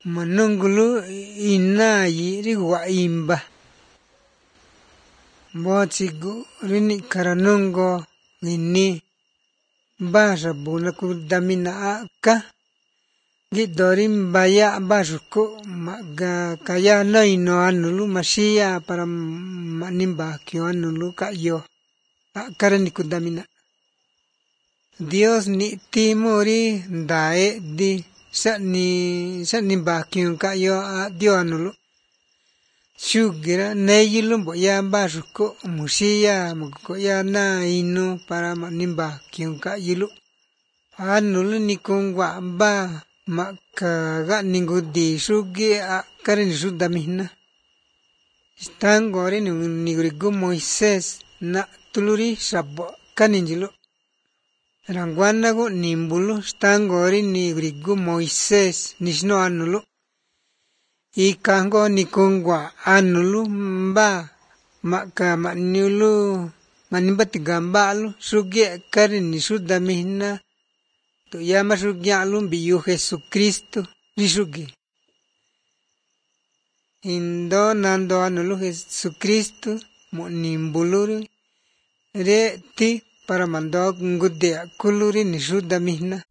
manungulu inayi rigwa imba bochigu rini karanungo ini basha buna kudamina aka gidorim baya bashuko maga kaya noino anulu mashia para manimba kyo anulu kayo karani kudamina Dios ni timuri dae di sani bakyo kayo dio anulu shugira neyilu boya bashuko mushia muko ya na inu para manimba kyo kayilu anulu ni kungwa ba makaga ningudi shugi karini shudamina stangori nigrigu Moisés na tuluri shabo kaninjilu rangwanago nimbulu stangori nigrigu Moisés nishno anulu ikango nikungwa anulu mba maka maniulu manimbati gambalu shugi karini shudamina to llama shugyalum biyu Jesucristo rishugi indo nando anulu Jesucristo monimbuluri re ti para mando ngudea kuluri ni shudamina